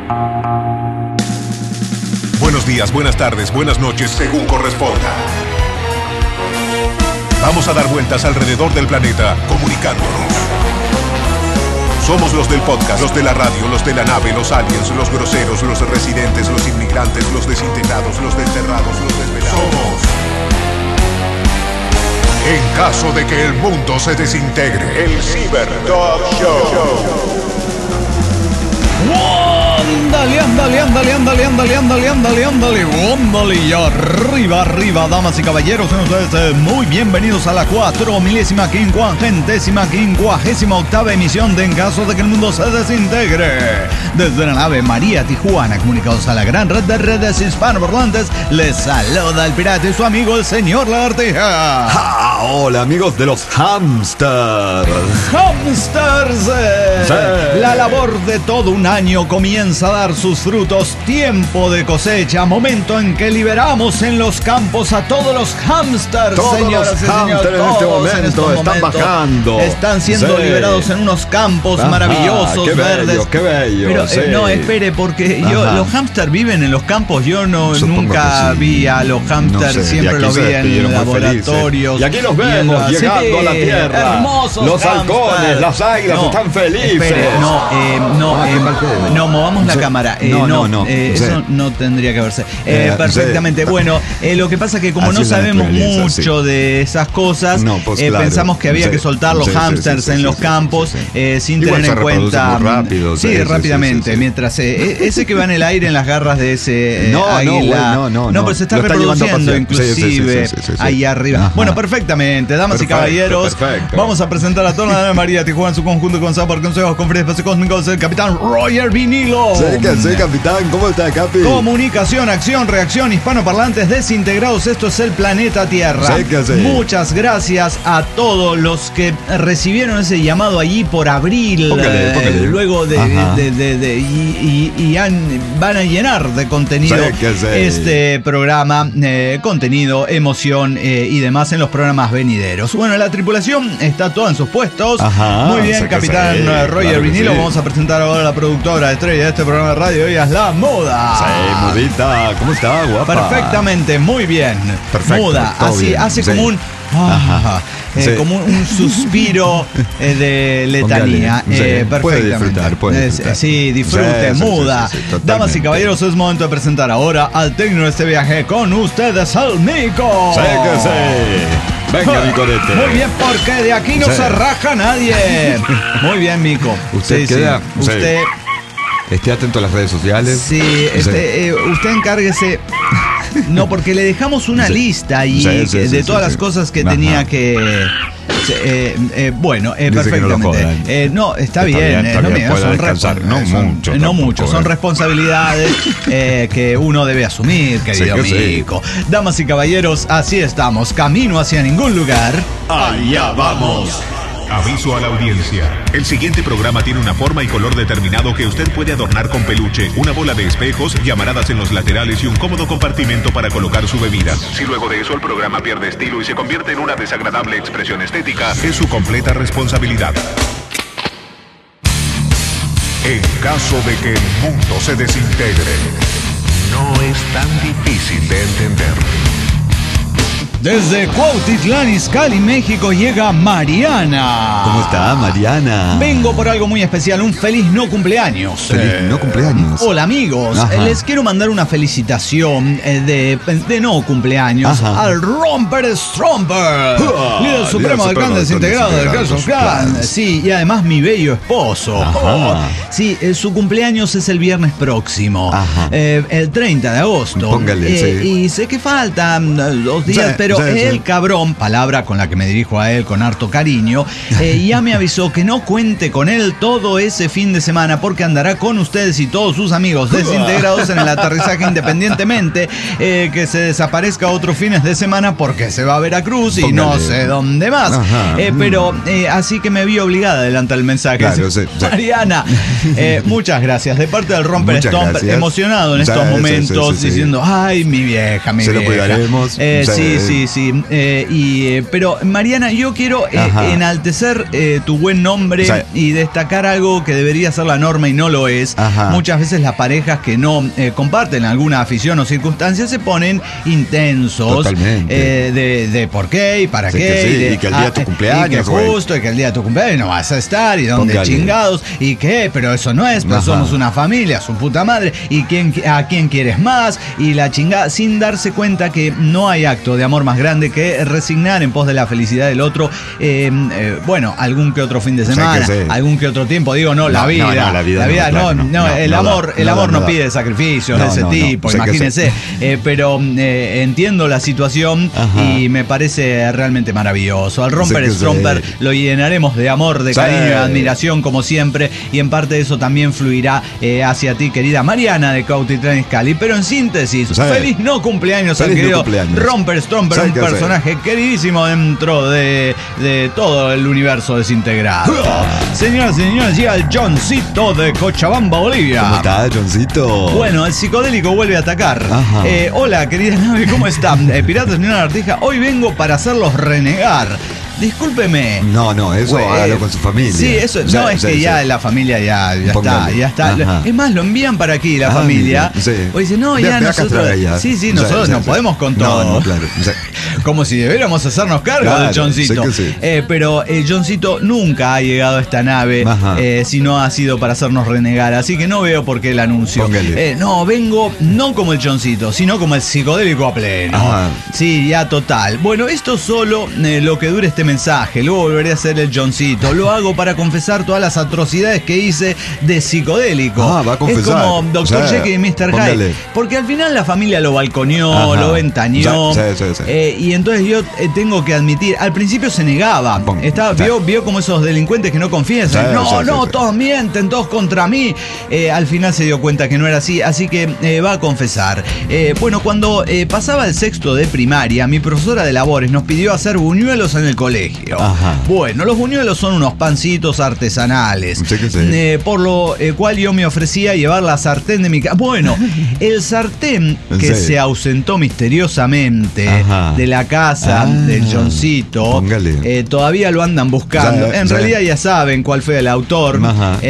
Buenos días, buenas tardes, buenas noches, según corresponda. Vamos a dar vueltas alrededor del planeta, comunicándonos. Somos los del podcast, los de la radio, los de la nave, los aliens, los groseros, los residentes, los inmigrantes, los desintegrados, los desterrados, los desvelados. Somos. En caso de que el mundo se desintegre, el Cyber Talk Show. Ándale, y arriba, damas y caballeros, sean ustedes muy bienvenidos a la 4.558ª emisión de En caso de que el mundo se desintegre. Desde la nave María Tijuana, comunicados a la gran red de redes hispanoparlantes, les saluda el pirata y su amigo el señor Lagartija. Hola amigos de los hamsters. Sí. La labor de todo un año comienza a dar sus frutos. Tiempo de cosecha, momento en que liberamos en los campos a todos los hamsters. Todos señoras los y señores, hamsters en este momento están bajando. Están siendo liberados en unos campos maravillosos, qué bello, verdes. Qué bello. Pero no, espere, porque los hamsters viven en los campos. Yo nunca vi a los hamsters, siempre los vi en laboratorios. Y aquí los vemos llegando a la tierra. Hermosos los hamsters. halcones, las águilas están felices. Espere, no movamos la cámara. Eso no tendría que verse. Perfectamente. Bueno, lo que pasa es que como no sabemos mucho de esas cosas, pensamos que había que soltar los hamsters en los campos sin tener en cuenta. Muy rápido, rápidamente. Mientras ese que va en el aire en las garras de ese águila. No, pues se está reproduciendo inclusive ahí arriba. Bueno, perfectamente, damas y caballeros. Vamos a presentar a toda la nave María Tijuana en su conjunto con sabor, consejos, con frío, espacio cósmicos, el capitán Roger Vinilo. Sí, capitán, ¿cómo está, Capi? Comunicación, acción, reacción, hispanoparlantes desintegrados, esto es el planeta Tierra. Muchas gracias a todos los que recibieron ese llamado allí por abril. Póngale. Luego van a llenar de contenido este programa, contenido, emoción y demás en los programas venideros. Bueno, la tripulación está toda en sus puestos. Muy bien, capitán Roger Vinilo. Vamos a presentar ahora a la productora estrella de este programa de radio. Ella es la Moda. Sí, Mudita, ¿cómo está, guapa? Perfectamente, muy bien. Perfecto, Muda, así hace como un como un suspiro de letanía. Perfectamente. Puede disfrutar. Sí, disfrute, Muda. Damas y caballeros, es momento de presentar ahora al técnico de este viaje con ustedes, al Mico. Venga, Micorete. Muy bien, porque de aquí no se raja nadie. Muy bien, Mico. Usted queda. Usted esté atento a las redes sociales. Sí, usted encárguese. No, porque le dejamos una lista ahí de todas las cosas que tenía que. Perfectamente. No, está bien. No mucho. Son responsabilidades que uno debe asumir, querido amigo. Damas y caballeros, así estamos. Camino hacia ningún lugar. Allá vamos. Aviso a la audiencia. El siguiente programa tiene una forma y color determinado que usted puede adornar con peluche, una bola de espejos, llamaradas en los laterales y un cómodo compartimento para colocar su bebida. Si luego de eso el programa pierde estilo y se convierte en una desagradable expresión estética, es su completa responsabilidad. En caso de que el mundo se desintegre, no es tan difícil de entender. Desde Cuautitlán Izcalli, México, llega Mariana. ¿Cómo está, Mariana? Vengo por algo muy especial, un feliz no cumpleaños. Feliz no cumpleaños. Hola, amigos. Les quiero mandar una felicitación de no cumpleaños al Romper Stromper, líder supremo del clan desintegrado del Clash of Clans. Sí, y además mi bello esposo. Sí, su cumpleaños es el viernes próximo, el 30 de agosto. Póngale, y sé que faltan 2 días, pero el cabrón, palabra con la que me dirijo a él con harto cariño, ya me avisó que no cuente con él todo ese fin de semana porque andará con ustedes y todos sus amigos desintegrados en el aterrizaje, independientemente que se desaparezca otros fines de semana porque se va a Veracruz y no sé dónde más. Pero así que me vi obligada a adelantar el mensaje. Claro, Mariana, muchas gracias. De parte del Romper Stomp, emocionado en estos momentos, diciendo, ay, mi vieja, mi vieja. Se lo cuidaremos. Sí. Sí. Pero Mariana, yo quiero enaltecer tu buen nombre y destacar algo que debería ser la norma y no lo es. Muchas veces las parejas que no comparten alguna afición o circunstancia se ponen intensos. Totalmente. De por qué y para qué. Y que el día de tu cumpleaños. Y que justo, y que el día de tu cumpleaños no vas a estar, y dónde chingados, y qué, pero eso no es, pero somos una familia, su puta madre, y a quién quieres más, y la chingada, sin darse cuenta que no hay acto de amor más grande que resignar en pos de la felicidad del otro, bueno, algún que otro fin de semana, algún que otro tiempo, digo, la vida el amor no pide sacrificios de ese tipo, imagínense, pero entiendo la situación y me parece realmente maravilloso. Al Romper Stromper lo llenaremos de amor, de cariño y de admiración como siempre, y en parte de eso también fluirá hacia ti, querida Mariana de Cautitlán Izcalli. Pero en síntesis, feliz no cumpleaños al querido Romper Stromper, un personaje queridísimo dentro de todo el universo desintegrado. Señoras y señores, llega el Johncito de Cochabamba, Bolivia. ¿Cómo está, Johncito? Bueno, el psicodélico vuelve a atacar. Hola, querida nave, ¿cómo están? Piratas de una lagartija, hoy vengo para hacerlos renegar. Discúlpeme. No, eso hágalo con su familia. Sí, eso. Ya la familia ya está. Es más, lo envían para aquí la familia. O dicen, nosotros. Nosotros no podemos con todo. No, claro. Como si debiéramos hacernos cargo del Johncito. Pero Johncito nunca ha llegado a esta nave si no ha sido para hacernos renegar. Así que no veo por qué el anuncio. Vengo no como el Johncito, sino como el psicodélico a pleno. Sí, ya total. Bueno, esto solo lo que dure este mensaje, luego volveré a ser el Johncito. Lo hago para confesar todas las atrocidades que hice de psicodélico. Va a confesar. Es como Dr. Jekyll y Mr. Hyde. Porque al final la familia lo balconeó, lo ventaneó. Y entonces yo tengo que admitir, al principio se negaba. Vio como esos delincuentes que no confiesan. Todos mienten, todos contra mí. Al final se dio cuenta que no era así que va a confesar. Bueno, cuando pasaba el sexto de primaria, mi profesora de labores nos pidió hacer buñuelos en el colegio. Bueno, los buñuelos son unos pancitos artesanales, por lo cual yo me ofrecía llevar la sartén de mi casa. Bueno, el sartén que se ausentó misteriosamente de la casa del Johncito, todavía lo andan buscando. En realidad ya saben cuál fue el autor,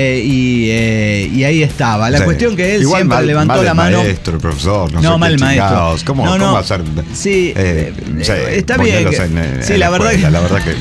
y ahí estaba. La cuestión que él igual siempre levantó la mano. Maestro, profesor, mal maestro. ¿Cómo hacer? Sí, está bien. La verdad que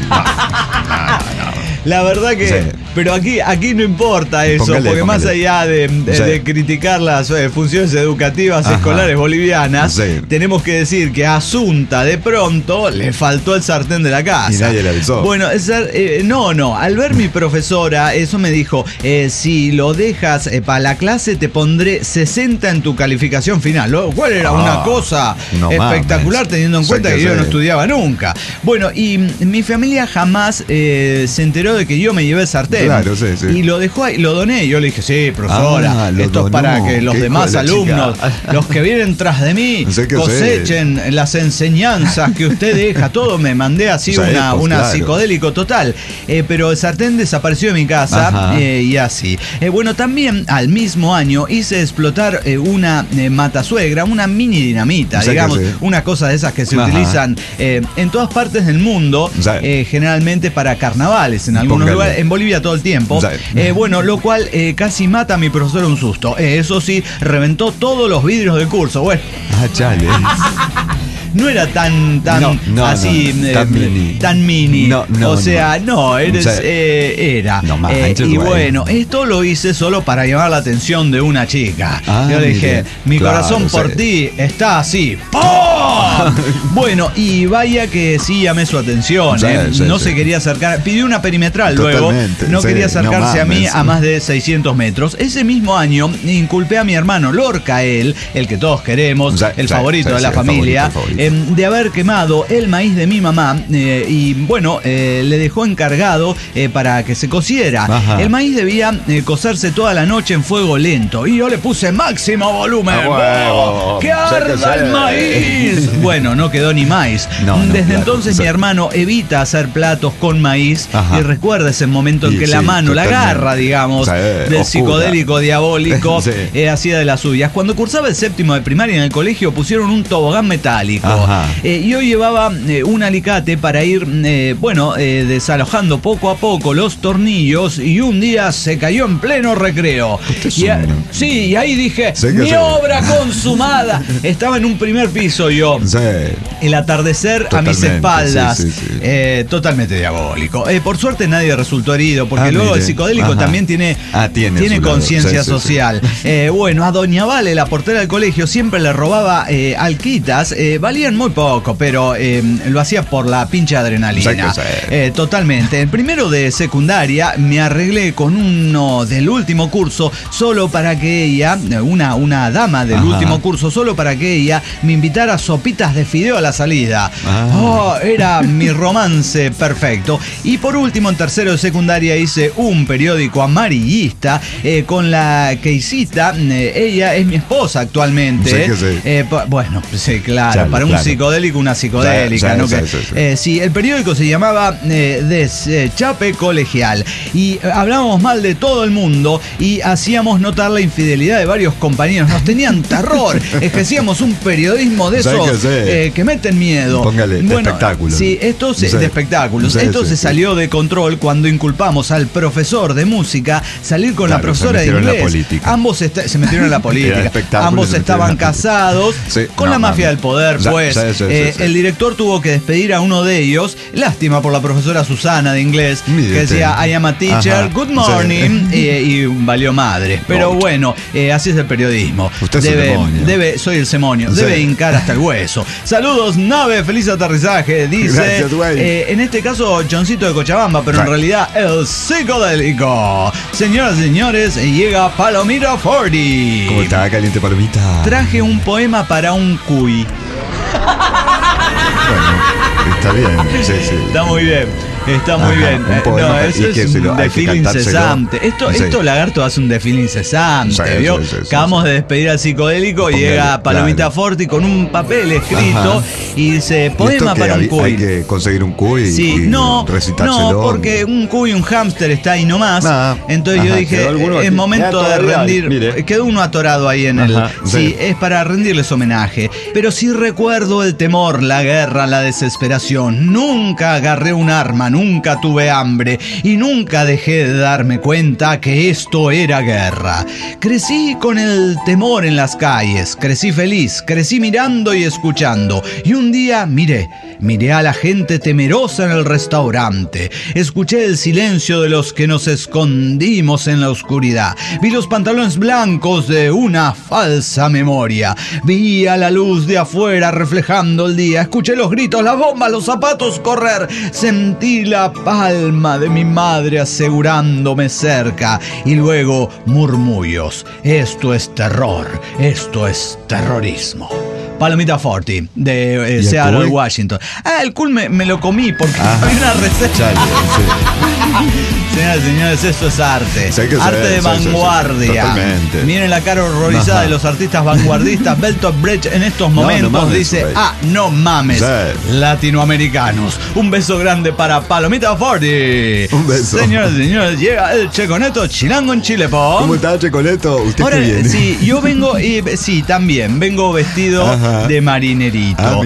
la verdad que pero aquí no importa eso, porque más allá de criticar las funciones educativas escolares bolivianas, tenemos que decir que a Asunta de pronto le faltó el sartén de la casa. Y nadie le avisó. Bueno, al ver mi profesora, eso me dijo, si lo dejas para la clase te pondré 60 en tu calificación final, lo cual era una cosa espectacular, teniendo en cuenta que yo no estudiaba nunca. Bueno, y mi familia jamás se enteró de que yo me llevé el sartén. Claro, y lo dejó ahí, lo doné. Yo le dije, sí, profesora, esto es para que los demás alumnos, los que vienen tras de mí, cosechen las enseñanzas que usted deja. Todo me mandé así una psicodélico total. Pero el sartén desapareció de mi casa y así. Bueno, también al mismo año hice explotar una matasuegra, una mini dinamita, digamos, una cosa de esas que se utilizan en todas partes del mundo, generalmente para carnavales, en algunos lugares, en Bolivia todo el tiempo. Bueno, lo cual casi mata a mi profesor un susto. Eso sí, reventó todos los vidrios del curso. Bueno. Chale. No era tan así, tan mini. Era. Y bueno, esto lo hice solo para llamar la atención de una chica. Yo le dije, mi corazón por ti está así. ¡Pum! Bueno, y vaya que sí llamé su atención. No se quería acercar. Pidió una perimetral luego. No quería acercarse a mí a más de 600 metros. Ese mismo año inculpé a mi hermano Lorca, el que todos queremos, el favorito de la familia, de haber quemado el maíz de mi mamá, y bueno, le dejó encargado para que se cociera. El maíz debía cocerse toda la noche en fuego lento y yo le puse máximo volumen. ¡Que arda el maíz! bueno, no quedó ni maíz. Desde entonces mi hermano evita hacer platos con maíz. Y recuerda ese momento en que la mano, totalmente. La garra, digamos, del psicodélico diabólico hacía de las suyas. Cuando cursaba el séptimo de primaria en el colegio pusieron un tobogán metálico. Y yo llevaba un alicate para ir, desalojando poco a poco los tornillos, y un día se cayó en pleno recreo. Y ahí dije, mi obra consumada. Estaba en un primer piso yo. El atardecer totalmente, a mis espaldas. Totalmente diabólico. Por suerte nadie resultó herido, porque luego el psicodélico también tiene conciencia social. A doña Vale, la portera del colegio, siempre le robaba alquitas. Valían muy poco, pero lo hacía por la pinche adrenalina. Totalmente. El primero de secundaria me arreglé con uno del último curso solo para que ella, una dama del último curso, solo para que ella me invitara a sopitas de fideo a la salida. Era mi romance perfecto. Y por último, en tercero de secundaria hice un periódico amarillista con la Keisita. Ella es mi esposa actualmente. Claro, para un psicodélico, una psicodélica. El periódico se llamaba Deschape Colegial, y hablábamos mal de todo el mundo y hacíamos notar la infidelidad de varios compañeros. Nos tenían terror. Ejercíamos un periodismo de esos que meten miedo. Póngale, de espectáculos. De espectáculos. Esto se salió de control cuando inculpamos al profesor de música salir con la profesora de inglés. Ambos se metieron en la política. Ambos estaban casados con la mafia del poder, pues. El director tuvo que despedir a uno de ellos. Lástima por la profesora Susana de inglés, que decía I am a teacher, good morning, y valió madre. Pero así es el periodismo. Usted soy el semonio. Debe hincar hasta el hueso. Saludos, nave, feliz aterrizaje. Dice, en este caso, Choncito de Cochabamba, pero en realidad el psicodélico. Señoras y señores, llega Palomita 40. ¿Cómo está, caliente Palomita? Traje un poema para un cuy. Está bien, Está muy bien. Está muy bien. Eso es un desfile incesante. Esto Lagarto hace un desfile incesante. ¿Vio? Acabamos de despedir al psicodélico y llega Palomita Forti con un papel escrito y dice poema para un cuy. Hay que conseguir un cuy y recitárselo. No, porque un cuy, un hámster está ahí nomás. Entonces yo dije, es momento de rendir. Quedó uno atorado ahí en el. Es para rendirles homenaje. Pero sí recuerdo el temor, la guerra, la desesperación. Nunca agarré un arma, nunca tuve hambre y nunca dejé de darme cuenta que esto era guerra. Crecí con el temor en las calles, crecí feliz, crecí mirando y escuchando. Y un día miré a la gente temerosa en el restaurante. Escuché el silencio de los que nos escondimos en la oscuridad. Vi los pantalones blancos de una falsa memoria. Vi a la luz de afuera reflejando el día. Escuché los gritos, las bombas, los zapatos correr. Sentí la palma de mi madre asegurándome cerca. Y luego murmullos. Esto es terror. Esto es terrorismo. Palomita 40 de Seattle, Washington. El cool me lo comí porque hay una receta. Señoras y señores, esto es arte. Arte de vanguardia. Totalmente. Miren la cara horrorizada de los artistas vanguardistas. Bertolt Brecht en estos momentos dice, no mames, latinoamericanos. Un beso grande para Palomita 40. Un beso. Señoras y señores, llega el Checoneto Chilango en Chile, po. ¿Cómo está, Checoneto? ¿Usted ahora, qué viene? Sí, yo vengo, también vengo vestido de marinerito.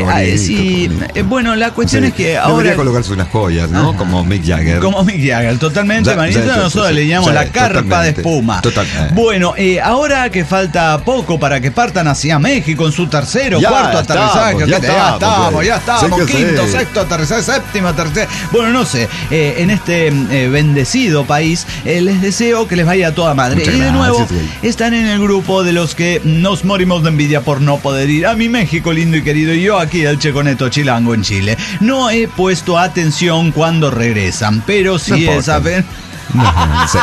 La cuestión es que ahora debería colocarse unas joyas, ¿no? Como Mick Jagger. Totalmente marinerito. Nosotros le llamamos la carpa de espuma. Bueno, ahora que falta poco para que partan hacia México en su tercero, cuarto aterrizaje. Ya estamos. Quinto, sexto aterrizaje, séptimo aterrizaje. Bueno, no sé. En este bendecido país les deseo que les vaya a toda madre. Y de nuevo están en el grupo de los que nos morimos de envidia por no poder ir a mi México lindo y querido. Y yo aquí, el Checoneto Chilango en Chile. No he puesto atención cuando regresan, pero sí saben. Sí.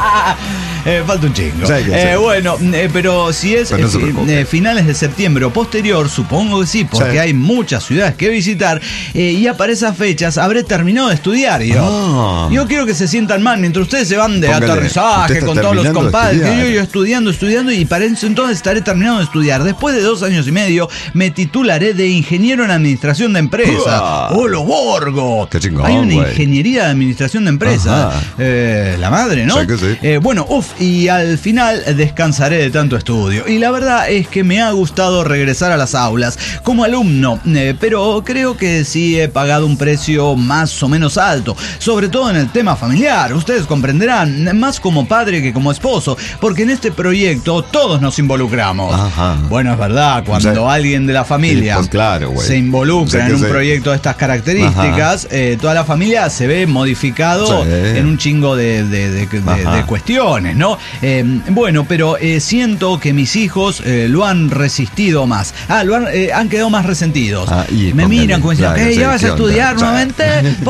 Falta un chingo. Sí, bueno, pero si es pero no finales de septiembre o posterior, supongo que sí, porque hay muchas ciudades que visitar, y ya para esas fechas habré terminado de estudiar. Yo quiero que se sientan mal mientras ustedes se van de aterrizaje con todos los compadres. Yo estudiando, y para eso entonces estaré terminando de estudiar. Después de 2 años y medio me titularé de ingeniero en administración de empresas. ¡Oh, lo borgo! ¡Qué chingón! Hay una ingeniería de administración de empresas. La madre, ¿no? Sí que sí. Bueno, y al final descansaré de tanto estudio. Y la verdad es que me ha gustado regresar a las aulas como alumno, pero creo que sí he pagado un precio más o menos alto, sobre todo en el tema familiar. Ustedes comprenderán, más como padre que como esposo, porque en este proyecto todos nos involucramos. Ajá. Bueno, es verdad, cuando alguien de la familia pues claro, se involucra en un proyecto de estas características, toda la familia se ve modificado en un chingo de cuestiones, ¿no? Bueno, pero siento que mis hijos lo han resistido más. Han quedado más resentidos. Me miran como diciendo, ¿ya vas a estudiar nuevamente?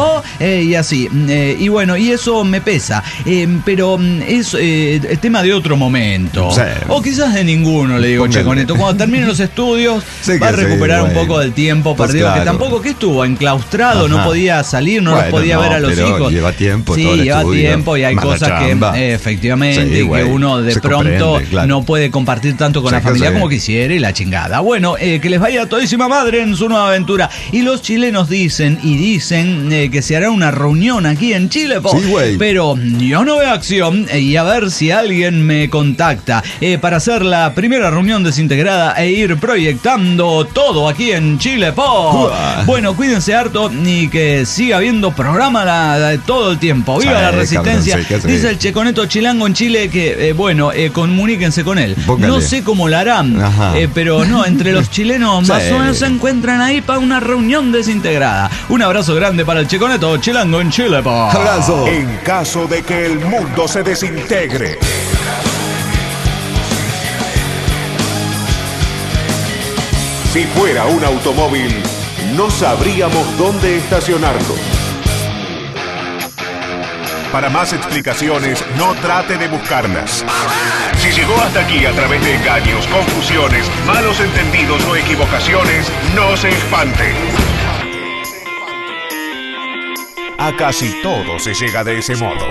Y así. Y bueno, y eso me pesa. Pero es el tema de otro momento. O quizás de ninguno, le digo, che, con esto. Cuando terminen los estudios, va a recuperar un poco del tiempo perdido. Que tampoco, que estuvo enclaustrado, no podía salir, no los podía ver a los hijos. Lleva tiempo, sí, lleva tiempo y hay cosas que efectivamente que uno de pronto no puede compartir tanto con la familia como quisiera y la chingada. Bueno, que les vaya a todísima madre en su nueva aventura. Y los chilenos dicen que se hará una reunión aquí en Chile, pero yo no veo acción, y a ver si alguien me contacta para hacer la primera reunión desintegrada e ir proyectando todo aquí en Chile, Bueno, cuídense harto y que siga habiendo programa todo el tiempo. ¡Viva la resistencia! Dice el Checoneto Chilango en Chile que, comuníquense con él. Póngale. No sé cómo lo harán, pero no, entre los chilenos más o menos se encuentran ahí para una reunión desintegrada. Un abrazo grande para el Checoneto Chilango en Chile, ¡Abrazo! En caso de que el mundo se desintegre. Si fuera un automóvil, no sabríamos dónde estacionarlo. Para más explicaciones, no trate de buscarlas. Si llegó hasta aquí a través de engaños, confusiones, malos entendidos o equivocaciones, no se espante. A casi todo se llega de ese modo.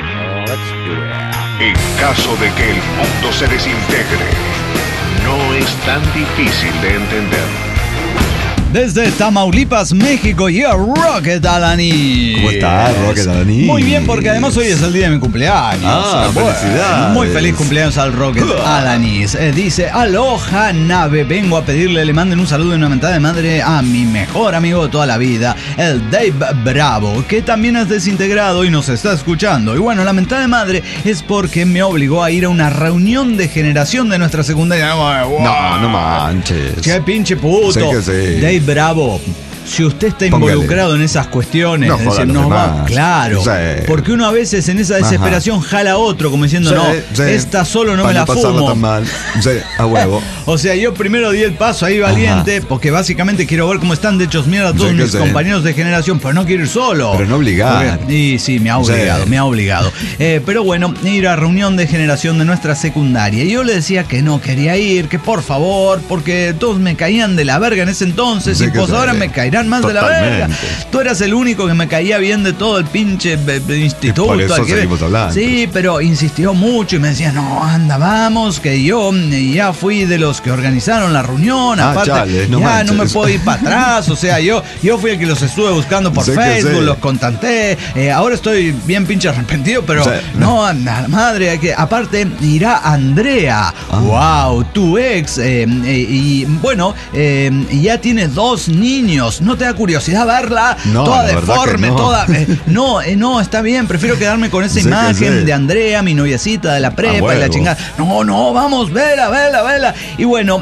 En caso de que el mundo se desintegre, no es tan difícil de entender. Desde Tamaulipas, México, y a Rocket Alanis. ¿Cómo estás, Rocket Alanis? Muy bien, porque además hoy es el día de mi cumpleaños. Felicidades. Muy feliz cumpleaños al Rocket Alanis. Dice, aloha nave, vengo a pedirle, le manden un saludo y una mentada de madre a mi mejor amigo de toda la vida, el Dave Bravo, que también es desintegrado y nos está escuchando. Y bueno, la mentada de madre es porque me obligó a ir a una reunión de generación de nuestra secundaria. No manches. Qué pinche puto. Sí que sí. Dave Bravo, si usted está involucrado en esas cuestiones, claro, porque uno a veces en esa desesperación jala a otro como diciendo, esta solo no me la fumo. Tan mal. A huevo. O sea, yo primero di el paso ahí valiente, porque básicamente quiero ver cómo están de hechos mierda todos mis compañeros de generación, pero no quiero ir solo. Pero no obligar. Y sí, me ha obligado. Pero bueno, ir a reunión de generación de nuestra secundaria. Y yo le decía que no quería ir, que por favor, porque todos me caían de la verga en ese entonces, y pues ahora me caerán más de la verga. Tú eras el único que me caía bien de todo el pinche instituto. Por eso seguimos hablando. Sí, pero insistió mucho y me decía, no, anda, vamos, que yo ya fui de los que organizaron la reunión. Aparte, no me puedo ir para atrás. O sea, yo fui el que los estuve buscando por Facebook, los contacté. Ahora estoy bien pinche arrepentido, pero no, anda, madre, que aparte irá Andrea. Wow, tu ex. Y bueno, ya tiene 2 niños. ¿No te da curiosidad verla? Toda deforme, toda... no, está bien. Prefiero quedarme con esa imagen de Andrea, mi noviecita de la prepa y la chingada. No, vamos, vela. Y bueno,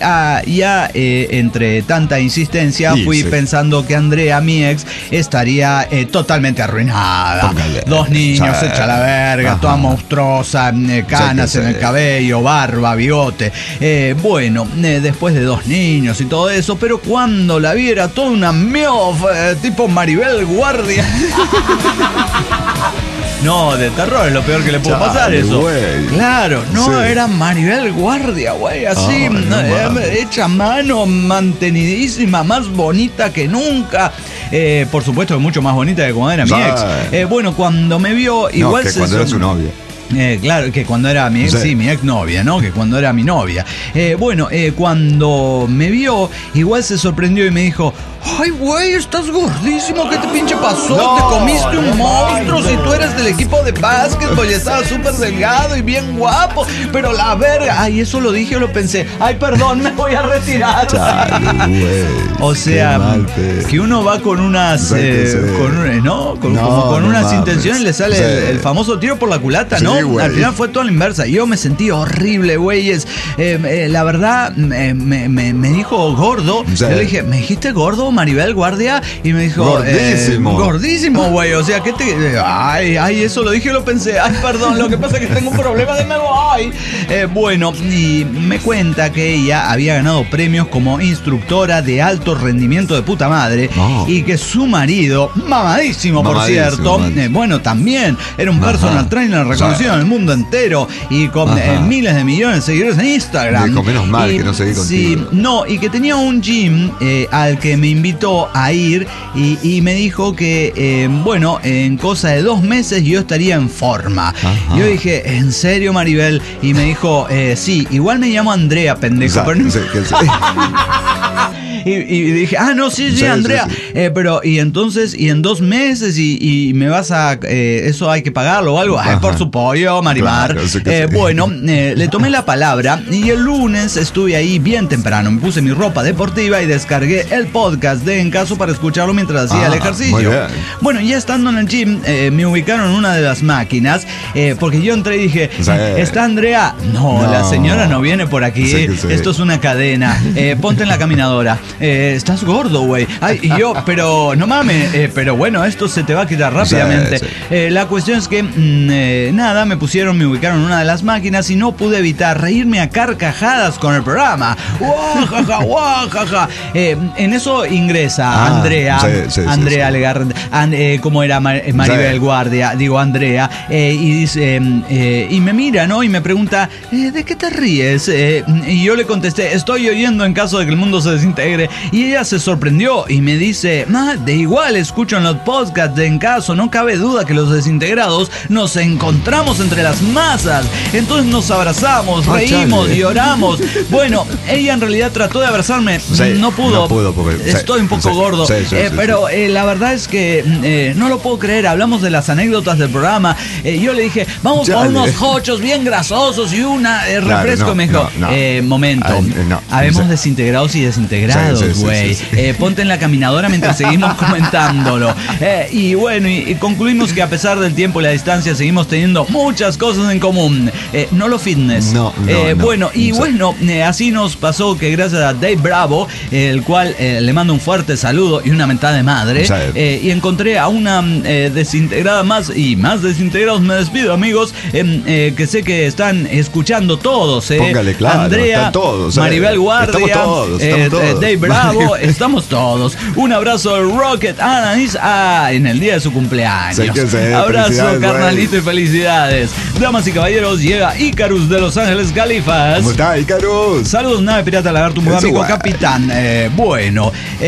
entre tanta insistencia fui pensando que Andrea, mi ex, estaría totalmente arruinada. Póngale. 2 niños, hecha la verga, toda monstruosa, canas en el cabello, barba, bigote. Bueno, después de 2 niños y todo eso, pero cuando la vi era toda una MILF, tipo Maribel Guardia. No, de terror es lo peor que le pudo pasar eso. Güey. Claro, no, era Maribel Guardia, güey, así, hecha a mano, mantenidísima, más bonita que nunca. Por supuesto que mucho más bonita que cuando era mi ex. Bueno, cuando me vio, igual que cuando era su novia. Claro, que cuando era mi ex, sí, mi ex novia, ¿no? Que cuando era mi novia. Cuando me vio, igual se sorprendió y me dijo: ay, güey, estás gordísimo, ¿qué te pinche pasó? No, te comiste un monstruo si tú eres del equipo de básquetbol y estabas súper delgado y bien guapo, pero la verga. Ay, eso lo dije o lo pensé. Ay, perdón, me voy a retirar. O sea, que uno va con unas con unas intenciones y le sale el famoso tiro por la culata, ¿no? Al final fue todo a la inversa. Yo me sentí horrible, güeyes. La verdad, me dijo gordo. Yo le dije: ¿me dijiste gordo, Maribel Guardia? Y me dijo: gordísimo, güey. O sea, ¿qué te...? Ay, eso lo dije y lo pensé. Ay, perdón, lo que pasa es que tengo un problema de memoria. Bueno, y me cuenta que ella había ganado premios como instructora de alto rendimiento de puta madre. Y que su marido, mamadísimo por cierto, bueno, también era un personal trainer reconocido en el mundo entero y con miles de millones de seguidores en Instagram. Dijo: menos mal que no seguí contigo. Sí, no, y que tenía un gym al que me invitó a ir y me dijo que, bueno, en cosa de 2 meses yo estaría en forma. Yo dije: ¿en serio, Maribel? Y me dijo: sí, igual me llamo Andrea, pendejo. Y dije: no, sí, Andrea. Pero, y entonces, y en 2 meses, y me vas a... eso hay que pagarlo o algo. Por su pollo, Marimar. Claro, bueno, le tomé la palabra y el lunes estuve ahí bien temprano. Me puse mi ropa deportiva y descargué el podcast de En Caso para escucharlo mientras hacía el ejercicio. Bueno, ya estando en el gym, me ubicaron en una de las máquinas, porque yo entré y dije: ¿está Andrea? No, la señora no viene por aquí. Esto es una cadena. Ponte en la caminadora. Estás gordo, güey. Ay, y yo, pero no mames, pero bueno, esto se te va a quitar rápidamente. La cuestión es que, nada, me ubicaron en una de las máquinas y no pude evitar reírme a carcajadas con el programa. ¡Guajaja, guajaja! En eso ingresa Andrea, Andrea Legarreta, como era Maribel Guardia, digo Andrea, y dice, y me mira, ¿no? Y me pregunta: ¿de qué te ríes? Y yo le contesté: estoy oyendo En Caso de que el mundo se desintegre. Y ella se sorprendió y me dice: de igual escucho en los podcasts de En Caso, no cabe duda que los desintegrados nos encontramos entre las masas. Entonces nos abrazamos, reímos y lloramos. Bueno, ella en realidad trató de abrazarme, no pudo porque estoy un poco gordo, pero la verdad es que no lo puedo creer. Hablamos de las anécdotas del programa. Yo le dije: vamos por unos hochos bien grasosos y una refresco. Me dijo: momento, habemos desintegrados y desintegrados, güey. Ponte en la caminadora mientras seguimos comentándolo. Y bueno, y concluimos que a pesar del tiempo y la distancia seguimos teniendo muchas cosas en común. No lo fitness. Bueno, y bueno, así nos pasó que gracias a Dave Bravo, el cual le mando un fuerte saludo y una mentada de madre, y encontré a una desintegrada más, y más desintegrados me despido, amigos, que sé que están escuchando todos. Póngale, claro, Andrea, todos, Maribel Guardia, estamos todos. Dave Bravo, estamos todos. Un abrazo al Rocket Ananis en el día de su cumpleaños. Abrazo, carnalito, y felicidades. Damas y caballeros, llega Icarus de Los Ángeles Califas. ¿Cómo está, Icarus? Saludos, nave pirata lagarto, muy amigo capitán. Bueno,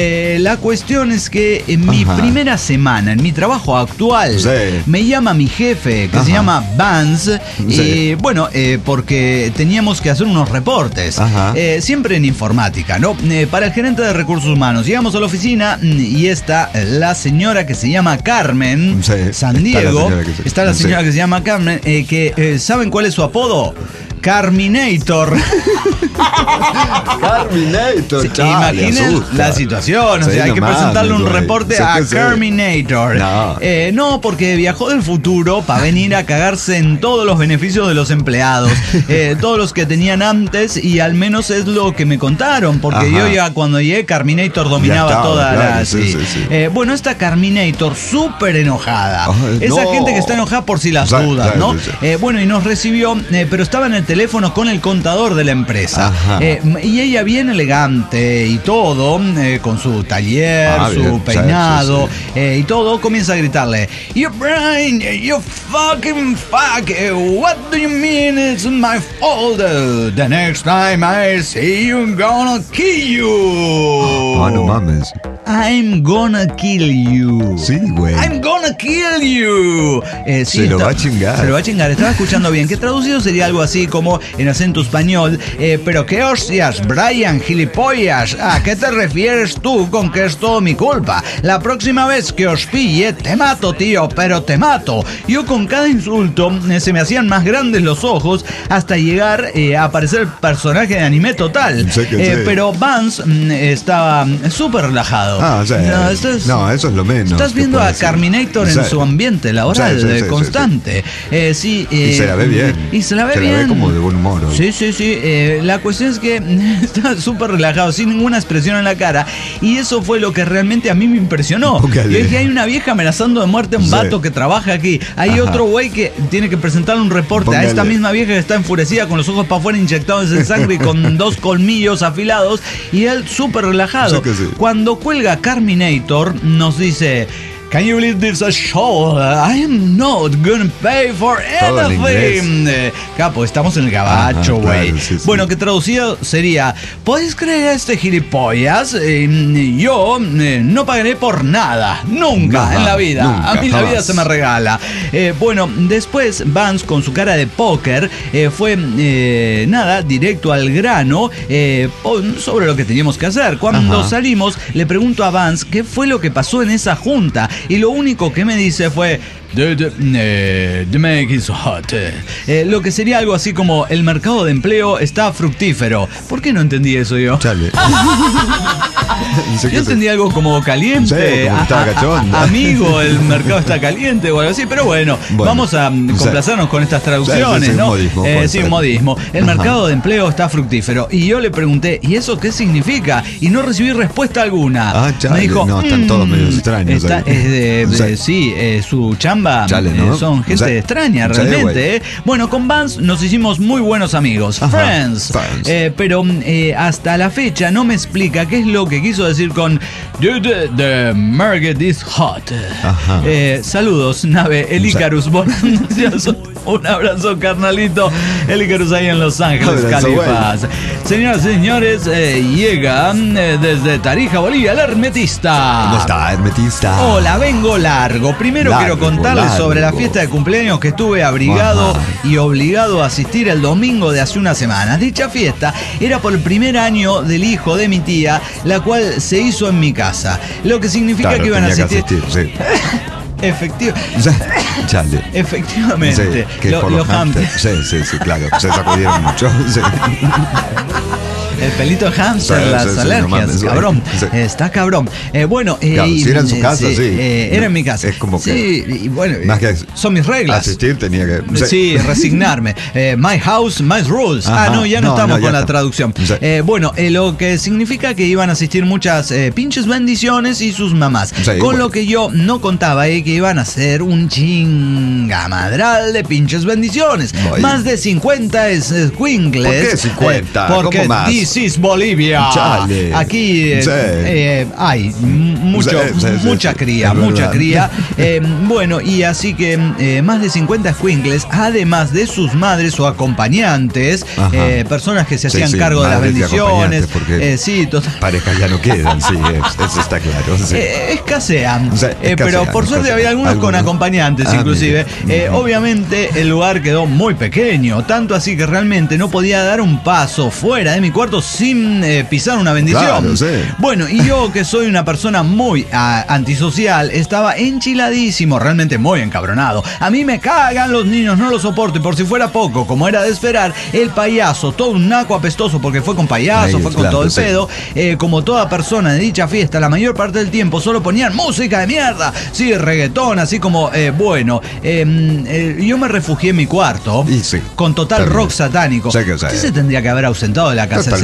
la cuestión es que en mi primera semana, en mi trabajo actual, me llama mi jefe, que se llama Vance, bueno, porque teníamos que hacer unos reportes, siempre en informática, ¿no? Para el gerente de recursos humanos. Llegamos a la oficina y está la señora que se llama Carmen San Diego. Está la señora que se llama Carmen, que ¿saben cuál es su apodo? Carminator. Carminator. Imaginen la situación. O sea, hay que presentarle un reporte a Carminator. No, porque viajó del futuro para venir a cagarse en todos los beneficios de los empleados. Todos los que tenían antes, y al menos es lo que me contaron. Porque yo ya cuando llegué, Carminator dominaba toda la... Bueno, esta Carminator súper enojada. Esa gente que está enojada por si las dudas, ¿no? Bueno, y nos recibió, pero estaba en el teléfono con el contador de la empresa. casa. Y ella bien elegante y todo, con su taller, su bien, peinado, y todo, comienza a gritarle: "You brain, you fucking fuck, what do you mean it's my fault? The next time I see you, I'm gonna kill you." Ah, no mames. I'm gonna kill you. Sí, güey. I'm gonna kill you. Sí, se lo va a chingar. Se lo va a chingar. Estaba escuchando bien. Que traducido sería algo así como en acento español. Pero qué hostias, Brian, gilipollas. ¿A qué te refieres tú con que es todo mi culpa? La próxima vez que os pille, te mato, tío, pero te mato. Yo con cada insulto se me hacían más grandes los ojos hasta llegar a aparecer el personaje de anime total. Sí. Pero Vance estaba súper relajado. O sea, no, eso es lo menos. Estás viendo a Carminator en su ambiente laboral constante. Sí. Y se la ve bien. Y se la ve bien. Se la ve como de buen humor. Sí. La cuestión es que está súper relajado, sin ninguna expresión en la cara. Y eso fue lo que realmente a mí me impresionó. Y es que hay una vieja amenazando de muerte a un vato que trabaja aquí. Hay otro güey que tiene que presentarle un reporte a esta misma vieja que está enfurecida con los ojos para afuera inyectados en sangre y con 2 colmillos afilados. Y él súper relajado. Cuando cuelga Carminator, nos dice: "Can you believe this a show? I am not gonna pay for anything." Capo, estamos en el gabacho, güey. Claro, sí. Bueno, que traducido sería: ¿podéis creer a este gilipollas? Yo no pagaré por nada. Nunca en la vida. Nunca, a mí jamás. la vida se me regala. Bueno, después Vance, con su cara de póker, fue directo al grano sobre lo que teníamos que hacer. Cuando salimos, le pregunto a Vance qué fue lo que pasó en esa junta. Y lo único que me dice fue: The make is hot. Lo que sería algo así como: el mercado de empleo está fructífero. ¿Por qué no entendí eso yo? Chale. Yo entendí algo como caliente, como estaba cachondo. amigo, el mercado está caliente o algo así, pero bueno, vamos a complacernos con estas traducciones, sí, ¿no? Un modismo. El mercado de empleo está fructífero. Y yo le pregunté: ¿y eso qué significa? Y no recibí respuesta alguna. Chale. Me dijo: no, están todos medio extraños. Su chamba, Chale, ¿no? son gente extraña realmente. Bueno, con Vance nos hicimos muy buenos amigos, friends. Pero hasta la fecha no me explica qué es lo que quiso decir con "Dude, the market is hot". Saludos, nave El Icarus. Un abrazo, carnalito. El Icarus ahí en Los Ángeles, Califas. Señoras y señores, llegan desde Tarija, Bolivia, el hermetista. ¿Cómo está, hermetista? Hola, vengo largo. Primero quiero contarles sobre la fiesta de cumpleaños que estuve abrigado y obligado a asistir el domingo de hace unas semanas. Dicha fiesta era por el primer año del hijo de mi tía, la cual se hizo en mi casa. Lo que significa que iban a asistir. Efectivamente. Sí, que por los hamsters. Sí, claro. Se sacudieron mucho. Sí. El pelito de hámster, las alergias, cabrón. Está cabrón. Bueno, claro, si era en su casa, era en mi casa. Es como que. Y bueno, más que son mis reglas. Asistir tenía que. Sí, resignarme. My house, my rules. Ya no estamos con la traducción. Bueno, lo que significa que iban a asistir muchas pinches bendiciones y sus mamás. Con lo que yo no contaba que iban a hacer un chingamadral de pinches bendiciones. Más de 50 escuincles. ¿Por qué 50? Porque ¿cómo más? This is Bolivia. Chale. Aquí hay mucha cría. Bueno, y así que más de 50 escuincles, además de sus madres o acompañantes, personas que se hacían cargo de las bendiciones. Parejas ya no quedan, eso está claro. Escasean. Pero por suerte había algunos con acompañantes, inclusive. Obviamente el lugar quedó muy pequeño, tanto así que realmente no podía dar un paso fuera de mi cuarto sin pisar una bendición. Claro, Bueno, y yo, que soy una persona muy antisocial, estaba enchiladísimo, realmente muy encabronado. A mí me cagan los niños, no los soporto. Y por si fuera poco, como era de esperar, el payaso, todo un naco apestoso, porque fue con payaso, fue con todo el pedo, como toda persona de dicha fiesta, la mayor parte del tiempo solo ponían música de mierda, reggaetón, así como, yo me refugié en mi cuarto con total rock satánico. Usted se tendría que haber ausentado de la casa ese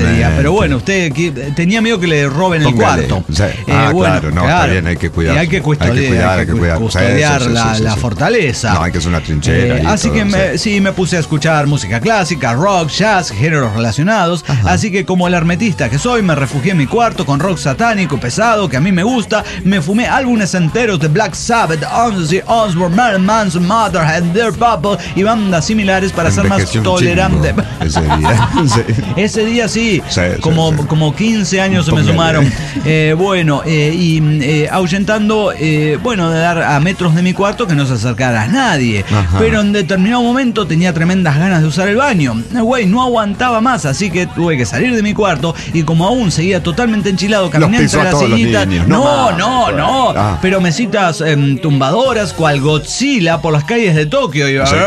ese día. Pero bueno, usted tenía miedo que le roben el cuarto. Sí. Claro, está bien, hay que cuidar. Hay que custodiar la fortaleza. No, hay que hacer una trinchera. Así que me puse a escuchar música clásica, rock, jazz, géneros relacionados. Ajá. Así que como el hermetista que soy, me refugié en mi cuarto con rock satánico pesado, que a mí me gusta. Me fumé álbumes enteros de Black Sabbath, Ozzy Osbourne, Marilyn Manson, Motorhead, Deep Purple y bandas similares para ser más tolerante. Ese día sí, como 15 años se me sumaron. Ahuyentando, de dar a metros de mi cuarto que no se acercara a nadie. Ajá. Pero en determinado momento tenía tremendas ganas de usar el baño. No aguantaba más, así que tuve que salir de mi cuarto y como aún seguía totalmente enchilado, caminé entre las sillitas. No. Pero mesitas tumbadoras, cual Godzilla por las calles de Tokio.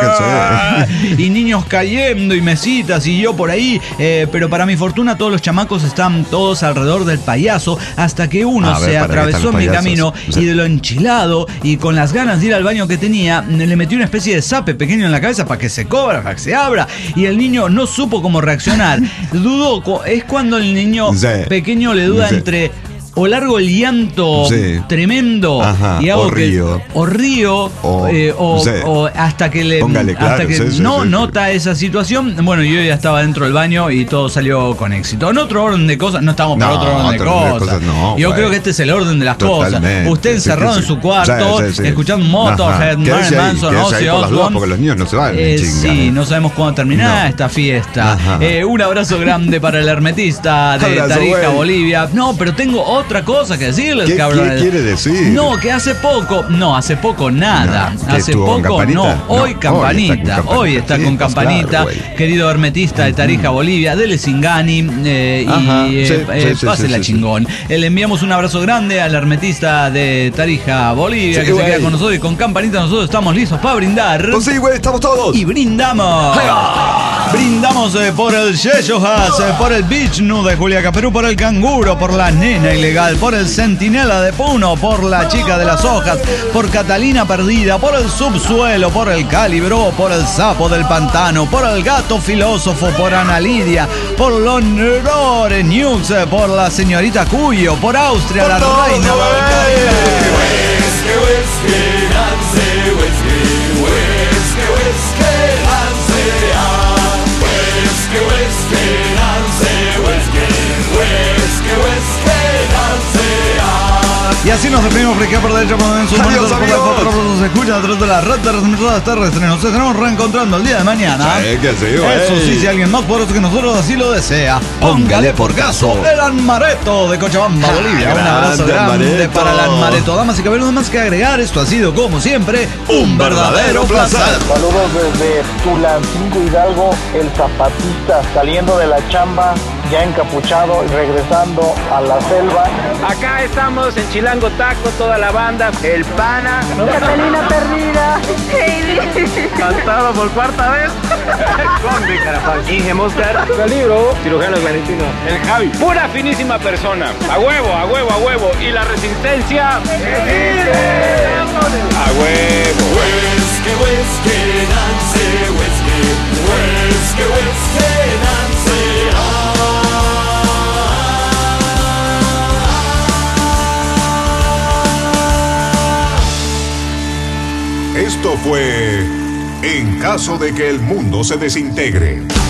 Y niños cayendo y mesitas y yo por ahí. Pero para mi fortuna todos los chamacos están todos alrededor del payaso hasta que uno se atravesó en mi camino y de lo enchilado y con las ganas de ir al baño que tenía, le metí una especie de zape pequeño en la cabeza para que se cobra, para que se abra, y el niño no supo cómo reaccionar. Dudó, es cuando el niño pequeño le duda entre o largo el llanto tremendo y hago o río o hasta que nota esa situación. Bueno, yo ya estaba dentro del baño y todo salió con éxito. En otro orden de cosas, no estamos para otro orden de cosas. Yo creo que este es el orden de las cosas. Usted encerrado en su cuarto, escuchando Motorhead, Marilyn Manson, Ozzy Osbourne, porque los niños no se van. No sabemos cuándo terminar esta fiesta. Un abrazo grande para el hermetista de Tarija, Bolivia. No, pero tengo otra cosa que decirles, cabrón. ¿Qué quiere decir? No, que hace poco nada. Hace poco no. Hoy Campanita. Hoy está con Campanita. Claro, querido hermetista de Tarija, Bolivia. Dele Singani pásela chingón. Le enviamos un abrazo grande al hermetista de Tarija, Bolivia, que se queda con nosotros y con Campanita. Nosotros estamos listos para brindar. Pues sí, güey, estamos todos. Y brindamos. Brindamos por el Yeyo Haas, por el Bichnu de Juliaca, Perú, por el Canguro, por la Nena Ilegal, por el Centinela de Puno, por la Chica de las Hojas, por Catalina Perdida, por el Subsuelo, por el Calibro, por el Sapo del Pantano, por el Gato Filósofo, por Ana Lidia, por los Nore News, por la Señorita Cuyo, por Austria, por la Reina Y así nos despedimos, fresca por derecha, por en sus momentos, por la foto, nos escuchan a través de las redes terrestres. Nos estaremos reencontrando el día de mañana. Eso sí, si alguien más poderoso que nosotros así lo desea, póngale por caso. El Anmareto de Cochabamba, Bolivia. Un abrazo grande para el Anmareto. Damas y caballeros, no más que agregar, esto ha sido, como siempre, un verdadero placer. Saludos desde Tulancingo, Hidalgo, el zapatista saliendo de la chamba, ya encapuchado y regresando a la selva. Acá estamos en Chilango Taco, toda la banda, el Pana, Catalina Perdida, cantado por cuarta vez, Conde Carapaz, Inge Moscar, Calibro, Cirujano Clandestino, el Javi, pura finísima persona, a huevo, y la resistencia, a huevo. Esto fue En caso de que el mundo se desintegre.